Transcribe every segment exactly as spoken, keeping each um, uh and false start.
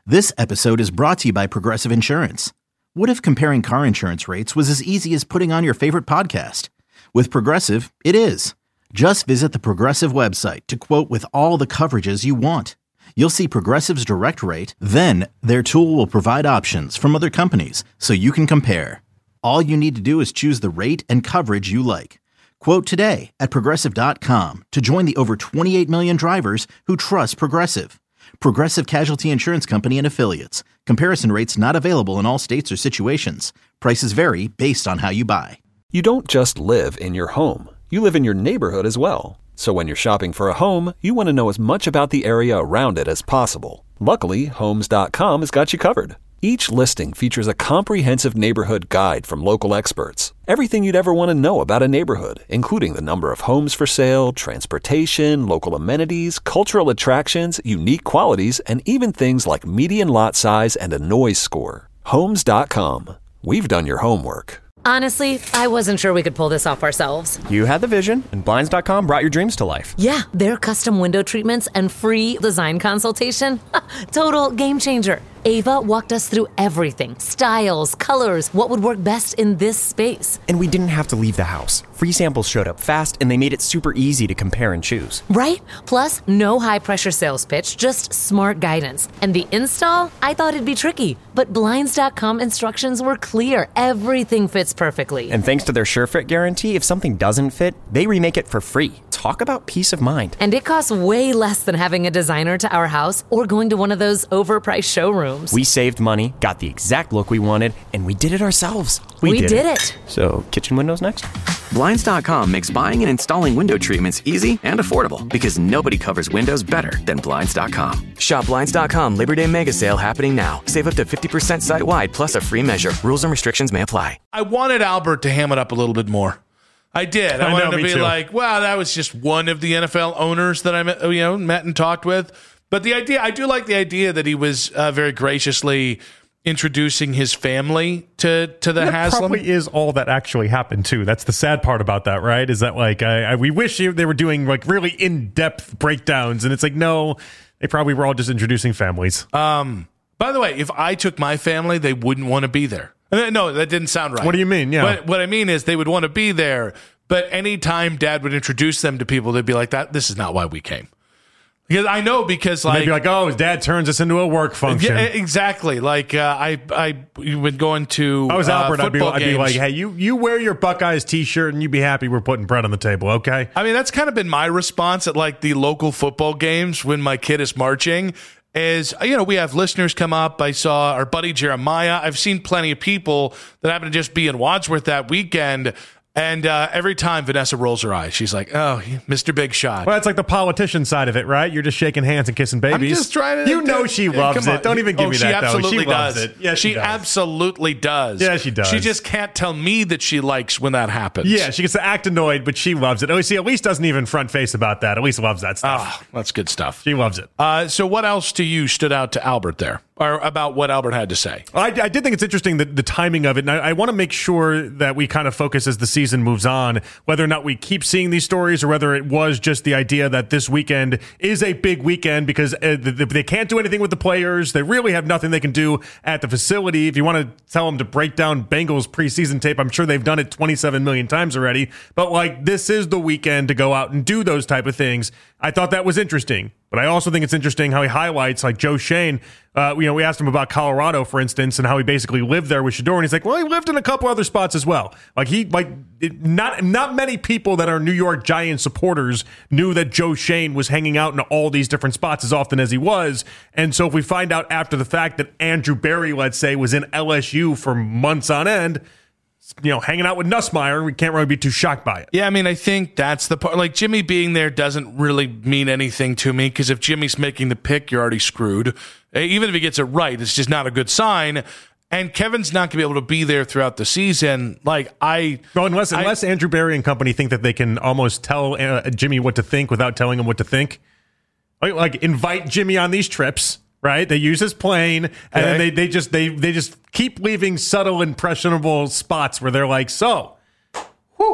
This episode is brought to you by Progressive Insurance. What if comparing car insurance rates was as easy as putting on your favorite podcast? With Progressive, it is. Just visit the Progressive website to quote with all the coverages you want. You'll see Progressive's direct rate, then their tool will provide options from other companies so you can compare. All you need to do is choose the rate and coverage you like. Quote today at progressive dot com to join the over twenty-eight million drivers who trust Progressive. Progressive Casualty Insurance Company and Affiliates. Comparison rates not available in all states or situations. Prices vary based on how you buy. You don't just live in your home. You live in your neighborhood as well. So when you're shopping for a home, you want to know as much about the area around it as possible. Luckily, Homes dot com has got you covered. Each listing features a comprehensive neighborhood guide from local experts. Everything you'd ever want to know about a neighborhood, including the number of homes for sale, transportation, local amenities, cultural attractions, unique qualities, and even things like median lot size and a noise score. Homes dot com. We've done your homework. Honestly, I wasn't sure we could pull this off ourselves. You had the vision, and Blinds dot com brought your dreams to life. Yeah, their custom window treatments and free design consultation. Total game changer. Ava walked us through everything. Styles, colors, what would work best in this space. And we didn't have to leave the house. Free samples showed up fast, and they made it super easy to compare and choose. Right? Plus, no high-pressure sales pitch, just smart guidance. And the install? I thought it'd be tricky. But Blinds dot com instructions were clear. Everything fits perfectly. And thanks to their SureFit guarantee, if something doesn't fit, they remake it for free. Talk about peace of mind. And it costs way less than having a designer to our house or going to one of those overpriced showrooms. We saved money, got the exact look we wanted, and we did it ourselves. We, we did, did it. it. So, kitchen windows next? Blinds dot com makes buying and installing window treatments easy and affordable because nobody covers windows better than Blinds dot com. Shop Blinds dot com Labor Day Mega Sale happening now. Save up to fifty percent site-wide plus a free measure. Rules and restrictions may apply. I wanted Albert to ham it up a little bit more. I did. I, I wanted know, to be too. like, wow, that was just one of the N F L owners that I met, you know, met and talked with. But the idea, I do like the idea that he was uh, very graciously introducing his family to to the that Haslam. Probably is all that actually happened too. That's the sad part about that, right? Is that like I, I we wish they were doing like really in depth breakdowns, and it's like no, they probably were all just introducing families. Um. By the way, if I took my family, they wouldn't want to be there. No, that didn't sound right. What do you mean? Yeah. But what I mean is they would want to be there, but anytime Dad would introduce them to people, they'd be like, "That this is not why we came." Because I know, because like they'd be like, "Oh, his dad turns us into a work function." Yeah, exactly. Like uh, I, I been going to. I was Albert. Uh, I'd, be, I'd be like, "Hey, you, you wear your Buckeyes T-shirt and you be happy we're putting bread on the table, okay?" I mean, that's kind of been my response at like the local football games when my kid is marching. Is, you know, we have listeners come up. I saw our buddy Jeremiah. I've seen plenty of people that happen to just be in Wadsworth that weekend. And uh, every time Vanessa rolls her eyes, she's like, "Oh, Mister Big Shot." Well, that's like the politician side of it, right? You're just shaking hands and kissing babies. I'm just trying to. You know she loves it. Don't even give oh, me she that, though. Absolutely She loves does. it. Yeah, she, she does. absolutely does. Yeah, she does. She just can't tell me that she likes when that happens. Yeah, she gets to act annoyed, but she loves it. Oh, see, at least doesn't even front face about that. At least loves that stuff. Oh, that's good stuff. She loves it. Uh, so what else to you stood out to Albert there? Or about what Albert had to say? I, I did think it's interesting, the, the timing of it, and I, I want to make sure that we kind of focus as the season moves on, whether or not we keep seeing these stories or whether it was just the idea that this weekend is a big weekend because uh, they can't do anything with the players. They really have nothing they can do at the facility. If you want to tell them to break down Bengals preseason tape, I'm sure they've done it twenty-seven million times already. But like, this is the weekend to go out and do those type of things. I thought that was interesting. But I also think it's interesting how he highlights, like Joe Schoen. Uh, you know, we asked him about Colorado, for instance, and how he basically lived there with Shador, and he's like, well, he lived in a couple other spots as well. Like he, like it, not not many people that are New York Giants supporters knew that Joe Schoen was hanging out in all these different spots as often as he was. And so if we find out after the fact that Andrew Berry, let's say, was in L S U for months on end, you know, hanging out with Nussmeier, we can't really be too shocked by it. Yeah, I mean, I think that's the part. Like, Jimmy being there doesn't really mean anything to me because if Jimmy's making the pick, you're already screwed. Even if he gets it right, it's just not a good sign. And Kevin's not going to be able to be there throughout the season. Like, I... Well, unless, I, unless Andrew Berry and company think that they can almost tell uh, Jimmy what to think without telling him what to think. Like, like invite Jimmy on these trips. Right, they use his plane, and okay. then they, they just they they just keep leaving subtle, impressionable spots where they're like, "So, whew,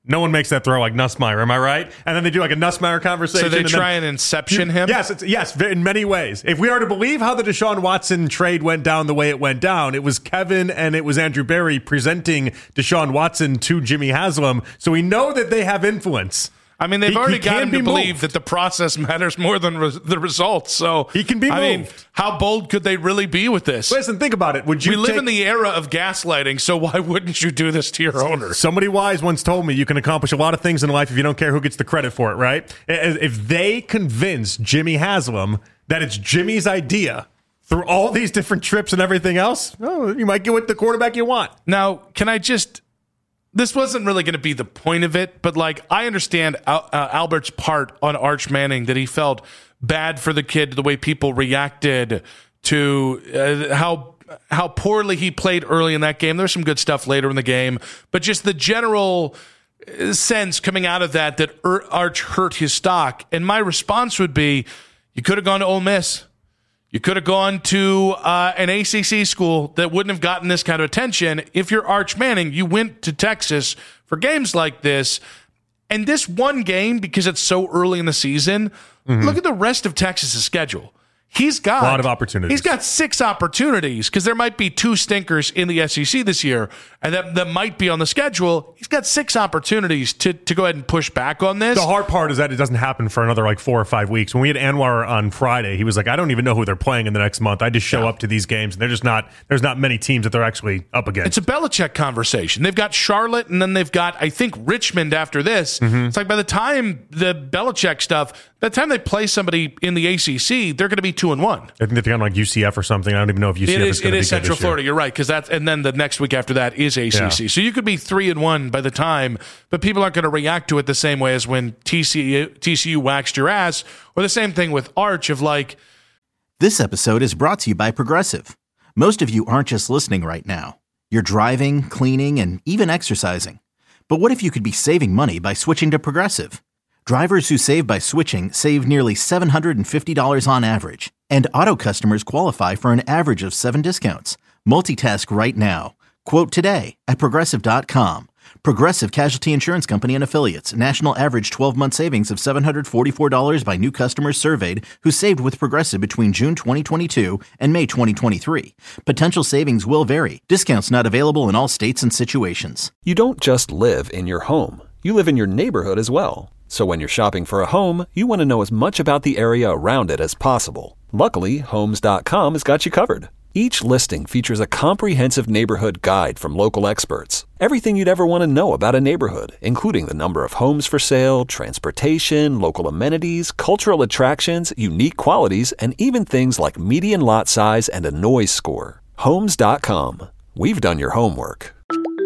No one makes that throw like Nussmeier, am I right? And then they do like a Nussmeier conversation. So they and try then, and inception him? Yes, it's, yes, in many ways. If we are to believe how the Deshaun Watson trade went down the way it went down, it was Kevin and it was Andrew Berry presenting Deshaun Watson to Jimmy Haslam. So we know that they have influence. I mean, they've he, already he got him to believe moved. that the process matters more than res- the results. So he can be I moved. mean, how bold could they really be with this? Listen, think about it. Would you we live take- in the era of gaslighting, so why wouldn't you do this to your owner? Somebody wise once told me you can accomplish a lot of things in life if you don't care who gets the credit for it, right? If they convince Jimmy Haslam that it's Jimmy's idea through all these different trips and everything else, oh, you might get with the quarterback you want. Now, can I just... This wasn't really going to be the point of it, but like I understand Al- uh, Albert's part on Arch Manning, that he felt bad for the kid, the way people reacted to uh, how how poorly he played early in that game. There's some good stuff later in the game, but just the general sense coming out of that that er- Arch hurt his stock. And my response would be, you could have gone to Ole Miss. You could have gone to uh, an A C C school that wouldn't have gotten this kind of attention. If you're Arch Manning, you went to Texas for games like this. And this one game, because it's so early in the season, mm-hmm. look at the rest of Texas's schedule. He's got a lot of opportunities. He's got six opportunities because there might be two stinkers in the S E C this year, and that, that might be on the schedule. He's got six opportunities to, to go ahead and push back on this. The hard part is that it doesn't happen for another like four or five weeks. When we had Anwar on Friday, he was like, I don't even know who they're playing in the next month. I just show yeah. up to these games, and they're just not. There's not many teams that they're actually up against. It's a Belichick conversation. They've got Charlotte, and then they've got, I think, Richmond after this. Mm-hmm. It's like by the time the Belichick stuff, by the time they play somebody in the A C C, they're going to be two and one. I think they're going like U C F or something. I don't even know if U C F it is, is going to be It is Central Florida. Year. You're right, because that's and then the next week after that is A C C. Yeah. So you could be three and one by the time, but people aren't going to react to it the same way as when T C U, T C U waxed your ass, or the same thing with Arch of like. This episode is brought to you by Progressive. Most of you aren't just listening right now. You're driving, cleaning, and even exercising. But what if you could be saving money by switching to Progressive? Drivers who save by switching save nearly seven hundred fifty dollars on average, and auto customers qualify for an average of seven discounts. Multitask right now. Quote today at Progressive dot com. Progressive Casualty Insurance Company and Affiliates. National average twelve-month savings of seven hundred forty-four dollars by new customers surveyed who saved with Progressive between June twenty twenty-two and May twenty twenty-three. Potential savings will vary. Discounts not available in all states and situations. You don't just live in your home. You live in your neighborhood as well. So when you're shopping for a home, you want to know as much about the area around it as possible. Luckily, Homes dot com has got you covered. Each listing features a comprehensive neighborhood guide from local experts. Everything you'd ever want to know about a neighborhood, including the number of homes for sale, transportation, local amenities, cultural attractions, unique qualities, and even things like median lot size and a noise score. Homes dot com. We've done your homework.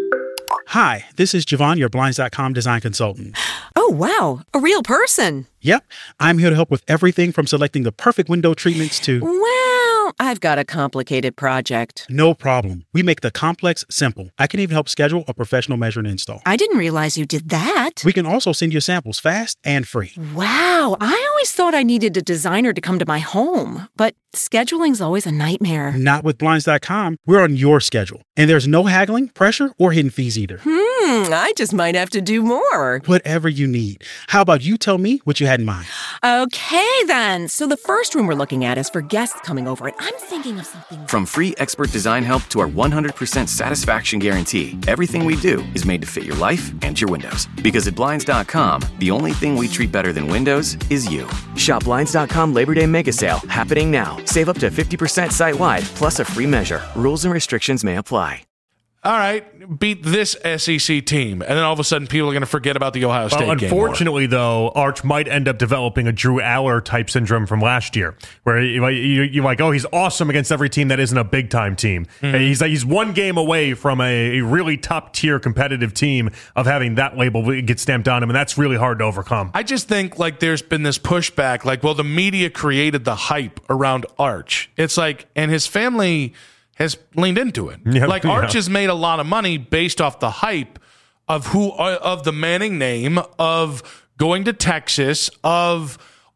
Hi, this is Javon, your Blinds dot com design consultant. Oh, wow. A real person. Yep. I'm here to help with everything from selecting the perfect window treatments to... Well, I've got a complicated project. No problem. We make the complex simple. I can even help schedule a professional measure and install. I didn't realize you did that. We can also send you samples fast and free. Wow. I always thought I needed a designer to come to my home, but scheduling's always a nightmare. Not with Blinds dot com. We're on your schedule. And there's no haggling, pressure, or hidden fees either. Hmm, I just might have to do more. Whatever you need. How about you tell me what you had in mind? Okay, then. So the first room we're looking at is for guests coming over, and I'm thinking of something... From free expert design help to our one hundred percent satisfaction guarantee, everything we do is made to fit your life and your windows. Because at Blinds dot com, the only thing we treat better than windows is you. Shop Blinds dot com Labor Day Mega Sale, happening now. Save up to fifty percent site-wide, plus a free measure. Rules and restrictions may apply. All right, beat this S E C team, and then all of a sudden people are going to forget about the Ohio State well, game. Unfortunately, though, Arch might end up developing a Drew Aller type syndrome from last year, where you, you, you're like, oh, he's awesome against every team that isn't a big time team. Mm-hmm. He's like he's one game away from a, a really top tier competitive team of having that label get stamped on him, and that's really hard to overcome. I just think like there's been this pushback, like, well, the media created the hype around Arch. It's like, and his family has leaned into it. Yep, like Arch yeah. has made a lot of money based off the hype of who of the Manning name, of going to Texas, of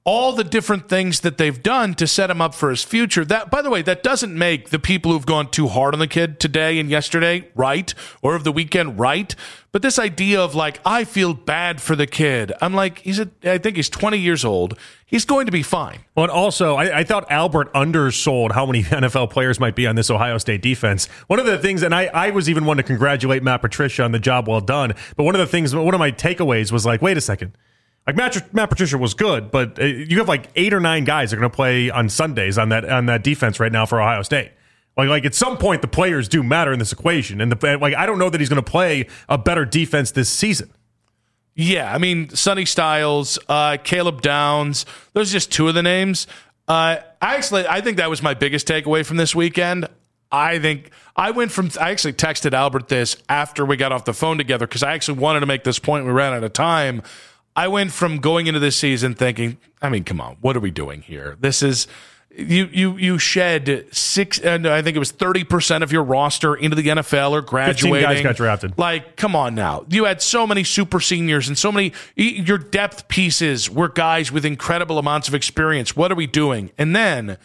all the different things that they've done to set him up for his future. That, by the way, that doesn't make the people who've gone too hard on the kid today and yesterday right, or of the weekend right. But this idea of like, I feel bad for the kid. I'm like, he's a, I think he's twenty years old. He's going to be fine. Well, and also, I, I thought Albert undersold how many N F L players might be on this Ohio State defense. One of the things, and I, I was even one to congratulate Matt Patricia on the job well done, but one of the things, one of my takeaways was like, wait a second. Like Matt, Matt Patricia was good, but you have like eight or nine guys that are going to play on Sundays on that on that defense right now for Ohio State. Like, like at some point, the players do matter in this equation, and the, like I don't know that he's going to play a better defense this season. Yeah, I mean Sonny Styles, uh, Caleb Downs. Those are just two of the names. Uh, actually, I think that was my biggest takeaway from this weekend. I think I went from I actually texted Albert this after we got off the phone together because I actually wanted to make this point. We ran out of time. I went from going into this season thinking, I mean, come on, what are we doing here? This is you you you shed six, and I think it was thirty percent of your roster into the N F L or graduating. fifteen guys got drafted. Like, come on now. You had so many super seniors and so many your depth pieces were guys with incredible amounts of experience. What are we doing? And then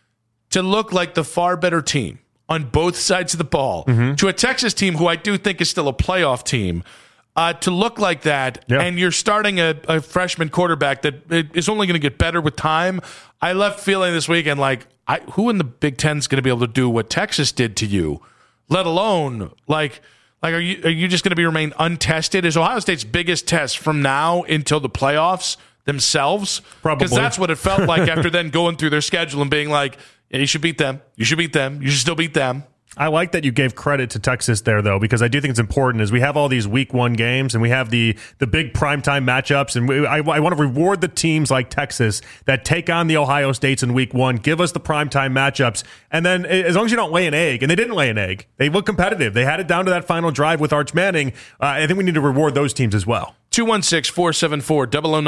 to look like the far better team on both sides of the ball mm-hmm. to a Texas team who I do think is still a playoff team. Uh, to look like that, yeah. and you're starting a, a freshman quarterback that is only going to get better with time. I left feeling this weekend like, I, who in the Big Ten is going to be able to do what Texas did to you? Let alone like, like are you are you just going to be remain untested? Is Ohio State's biggest test from now until the playoffs themselves? Probably, because that's what it felt like after then going through their schedule and being like, yeah, you should beat them, you should beat them, you should still beat them. I like that you gave credit to Texas there, though, because I do think it's important as we have all these week one games and we have the the big primetime matchups. And we, I, I want to reward the teams like Texas that take on the Ohio States in week one, give us the primetime matchups. And then as long as you don't lay an egg, and they didn't lay an egg, they look competitive. They had it down to that final drive with Arch Manning. Uh, I think we need to reward those teams as well. two one six, four seven four, zero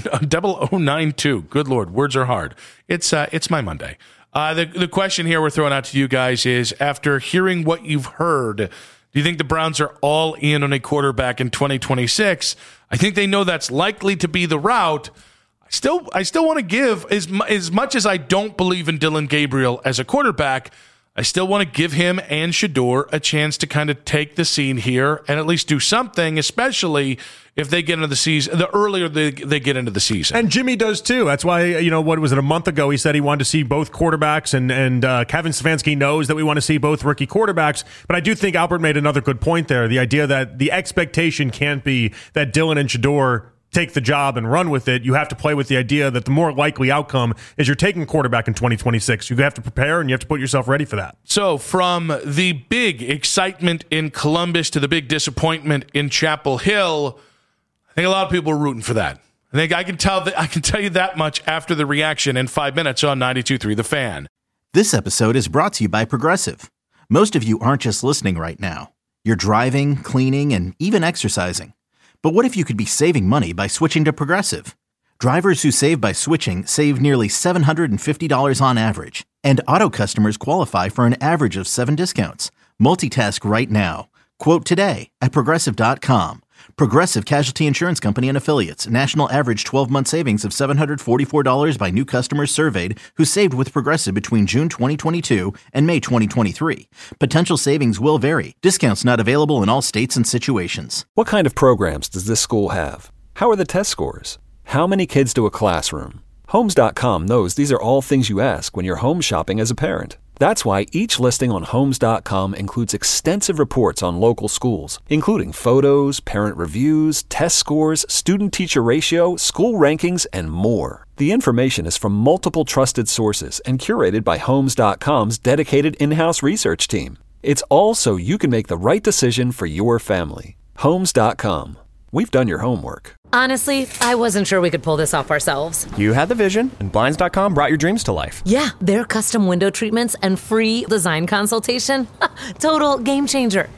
zero nine two. Good Lord, words are hard. It's uh, it's my Monday. Uh, the, the question here we're throwing out to you guys is, after hearing what you've heard, do you think the Browns are all in on a quarterback in twenty twenty-six? I think they know that's likely to be the route. I still I still want to give, as, as much as I don't believe in Dylan Gabriel as a quarterback, I still want to give him and Shedeur a chance to kind of take the scene here and at least do something, especially if they get into the season, the earlier they, they get into the season. And Jimmy does too. That's why, you know, what was it, a month ago, he said he wanted to see both quarterbacks, and, and uh, Kevin Stefanski knows that we want to see both rookie quarterbacks. But I do think Albert made another good point there. The idea that the expectation can't be that Dylan and Shedeur take the job and run with it. You have to play with the idea that the more likely outcome is you're taking quarterback in twenty twenty-six. You have to prepare and you have to put yourself ready for that. So from the big excitement in Columbus to the big disappointment in Chapel Hill, I think a lot of people are rooting for that. I think I can tell that I can tell you that much after the reaction in five minutes on ninety-two point three The Fan. This episode is brought to you by Progressive. Most of you aren't just listening right now. You're driving, cleaning, and even exercising. But what if you could be saving money by switching to Progressive? Drivers who save by switching save nearly seven hundred fifty dollars on average. And auto customers qualify for an average of seven discounts. Multitask right now. Quote today at Progressive dot com. Progressive Casualty Insurance Company and Affiliates. National average twelve-month savings of seven hundred forty-four dollars by new customers surveyed who saved with Progressive between June twenty twenty-two and May twenty twenty-three. Potential savings will vary. Discounts not available in all states and situations. What kind of programs does this school have? How are the test scores? How many kids to a classroom? Homes dot com knows these are all things you ask when you're home shopping as a parent. That's why each listing on Homes dot com includes extensive reports on local schools, including photos, parent reviews, test scores, student-teacher ratio, school rankings, and more. The information is from multiple trusted sources and curated by Homes dot com's dedicated in-house research team. It's all so you can make the right decision for your family. Homes dot com. We've done your homework. Honestly, I wasn't sure we could pull this off ourselves. You had the vision, and Blinds dot com brought your dreams to life. Yeah, their custom window treatments and free design consultation. Total game changer.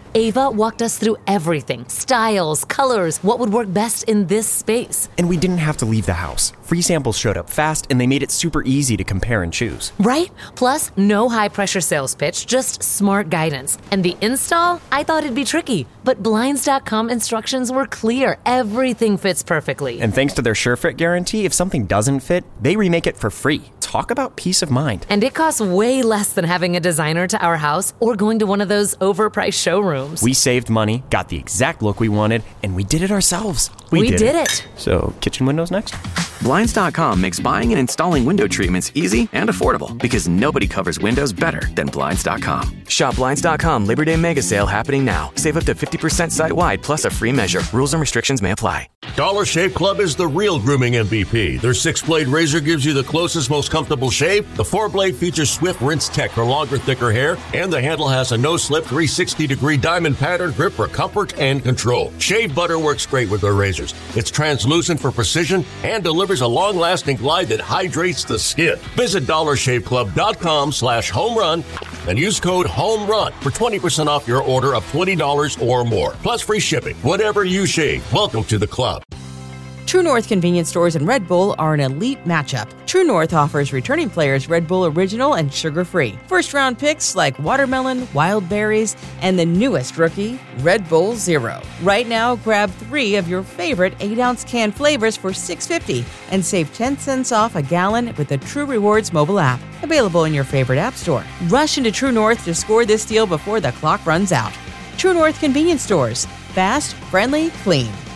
Ava walked us through everything: styles, colors, what would work best in this space. And we didn't have to leave the house. Free samples showed up fast, and they made it super easy to compare and choose. Right? Plus, no high-pressure sales pitch, just smart guidance. And the install? I thought it'd be tricky, but Blinds dot com instructions were clear. Everything fits perfectly. And thanks to their SureFit guarantee, if something doesn't fit, they remake it for free. Talk about peace of mind. And it costs way less than having a designer to our house or going to one of those overpriced showrooms. We saved money, got the exact look we wanted, and we did it ourselves. We, we did, did it. it. So, kitchen windows next? Blinds dot com makes buying and installing window treatments easy and affordable because nobody covers windows better than Blinds dot com. Shop Blinds dot com Labor Day Mega Sale happening now. Save up to fifty percent site-wide plus a free measure. Rules and restrictions may apply. Dollar Shave Club is the real grooming M V P. Their six-blade razor gives you the closest, most comfortable shave. The four-blade features Swift Rinse Tech for longer, thicker hair. And the handle has a no-slip three sixty degree diamond pattern grip for comfort and control. Shave butter works great with their razors. It's translucent for precision and delivers a long-lasting glide that hydrates the skin. Visit dollar shave club dot com slash home run and use code HOMERUN for twenty percent off your order of twenty dollars or more. Plus free shipping. Whatever you shave, welcome to the club. True North convenience stores and Red Bull are an elite matchup. True North offers returning players Red Bull Original and sugar-free. First-round picks like watermelon, wild berries, and the newest rookie, Red Bull Zero. Right now, grab three of your favorite eight-ounce can flavors for six dollars and fifty cents and save ten cents off a gallon with the True Rewards mobile app. Available in your favorite app store. Rush into True North to score this deal before the clock runs out. True North convenience stores. Fast, friendly, clean.